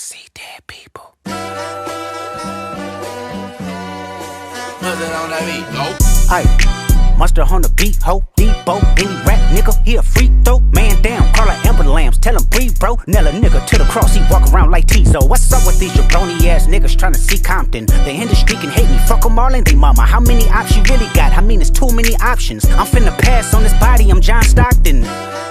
see dead people. Put that on that beat, go. Aye, Mustard on the beat, ho, Debo, any rap nigga, he a freak throw, man down, call her Amber Lambs, tell him breathe bro, nail a nigga to the cross, he walk around like Tizo. What's up with these jabroni ass niggas trying to see Compton? The industry can hate me, fuck them all and they mama. How many options you really got? I mean it's too many options. I'm finna pass on this body, I'm John Stockton.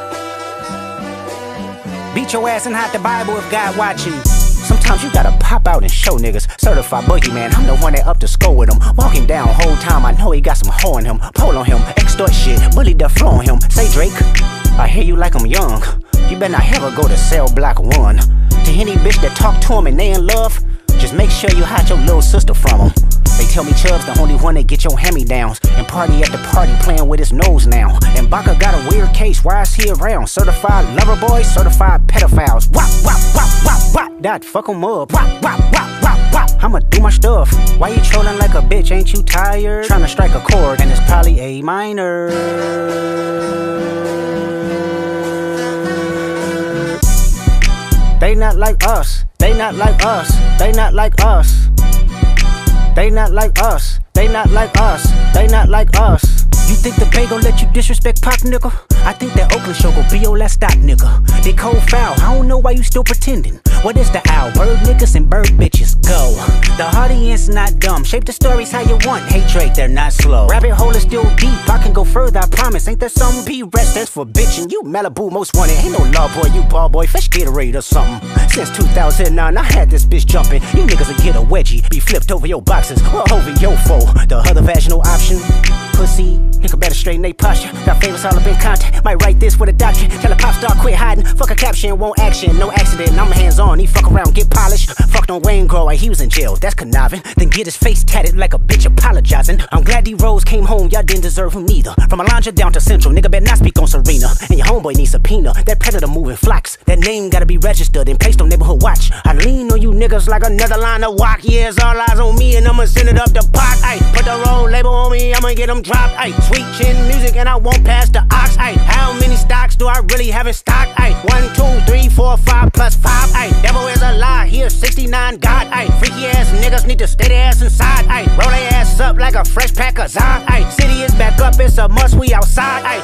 Beat your ass and hide the Bible if God watching. Sometimes you gotta pop out and show niggas. Certified boogeyman, I'm the one that up to score with him. Walking down whole time, I know he got some hoe in him. Pole on him, extort shit, bully the flow on him. Say Drake, I hear you like I'm young. You better not ever go to cell block 1. To any bitch that talk to him and they in love, just make sure you hide your little sister from him. They tell me Chubb's the only one that get your hand-me-downs, and party at the party playing with his nose now. And Baka got a weird case, why is he around? Certified lover boys, certified pedophiles. Wop, wop, wop, wop, wop. That fuck him up. Wop, wop, wop, wop, wop. I'ma do my stuff. Why you trolling like a bitch? Ain't you tired? Trying to strike a chord, and it's probably A minor. They not like us. They not like us. They not like us. They not like us, they not like us, they not like us. You think the Bay gon' let you disrespect Pac, nigga? I think that Oakland show gon' be your last stop, nigga. They cold foul, I don't know why you still pretending. What is the owl? Bird niggas and bird bitches, go. The audience not dumb, shape the stories how you want. Hey Drake, they're not slow. Rabbit hole is still deep, I can go further, I promise. Ain't that something? P-Rest stands for bitchin'. You Malibu most wanted, ain't no law boy, you ball boy. Fresh Gatorade or something. Since 2009, I had this bitch jumping. You niggas will get a wedgie, be flipped over your boxes, or over your foe. The other vaginal option, pussy. Nigga better straighten they posture. Got favors all up in contact. Might write this with a doctrine. Tell a pop star quit hiding. Fuck a caption, won't action. No accident, I'm hands on. He fuck around, get polished. Fucked on Wayne Grow, he was in jail. That's conniving. Then get his face tatted like a bitch apologizing. I'm glad D-Rose came home, y'all didn't deserve him neither. From Alondra down to Central, nigga better not speak on Serena. And your homeboy needs subpoena. That predator moving flocks. That name gotta be registered and placed on neighborhood watch. I lean on you niggas like another line of walk. Yeah, it's all eyes on me and I'ma send it up the pot. Ay, put the roll label on me, I'ma get them dropped. Ay, sweet chin music and I won't pass the ox. Ay, how many stocks do I really have in stock? Ay, 1, 2, 3, 4, 5 plus 5. Ay, devil is a lie, here 69 God. Ay, freaky ass niggas need to stay their ass inside. Ay, roll their ass up like a fresh pack of Zod. Ay, city is back up, it's a must, we outside. Ay.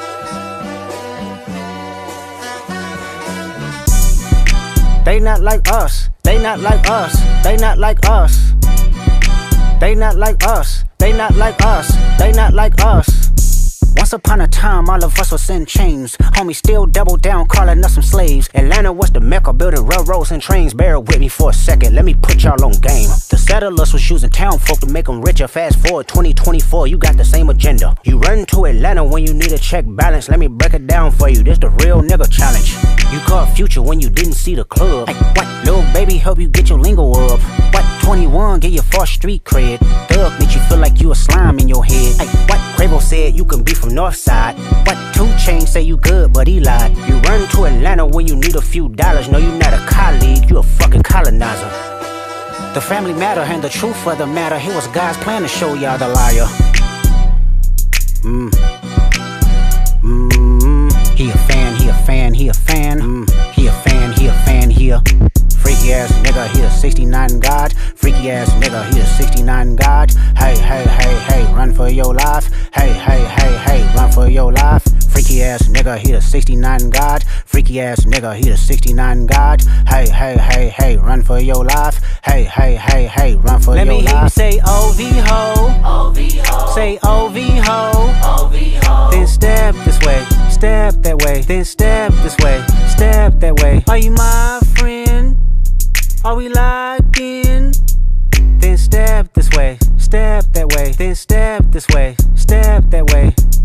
They not like us, they not like us, they not like us. They not like us, they not like us, they not like us. Once upon a time, all of us was in chains. Homie still double down, calling us some slaves. Atlanta was the mecca, building railroads and trains. Bear with me for a second, let me put y'all on game. The settlers was using town folk to make them richer. Fast forward 2024, you got the same agenda. You run to Atlanta when you need a check balance. Let me break it down for you, this the real nigga challenge. You caught Future when you didn't see the club. Ay, what? Lil baby help you get your lingo up. What? 21 get your first street cred. Thug make you feel like you a slime in your head. Ay, what? Quavo said you can be from Northside. What? 2 Chainz say you good but he lied. You run to Atlanta when you need a few dollars. No, you not a colleague, you a fucking colonizer. The family matter and the truth of the matter. Here was God's plan to show y'all the liar. He a fan, he a fan, he a fan. He a fan, he a fan, he a freaky ass nigga, he a 69 God. Freaky ass nigga, he a 69 God. Hey, hey, hey, hey, run for your life. Hey, hey, hey, hey, run for your life. Freaky ass nigga, he a 69 God. Freaky ass nigga, he a 69 God. Hey, hey, hey, hey, run for your life. Hey, hey, hey, hey, run for your life. Let me hear you say OV-ho. OV-ho. Say OV-ho. OV-ho. Then step this way, step that way. Then step this way, step that way. Are you my friend? Are we locked in? Then step this way, step that way. Then step this way, step that way.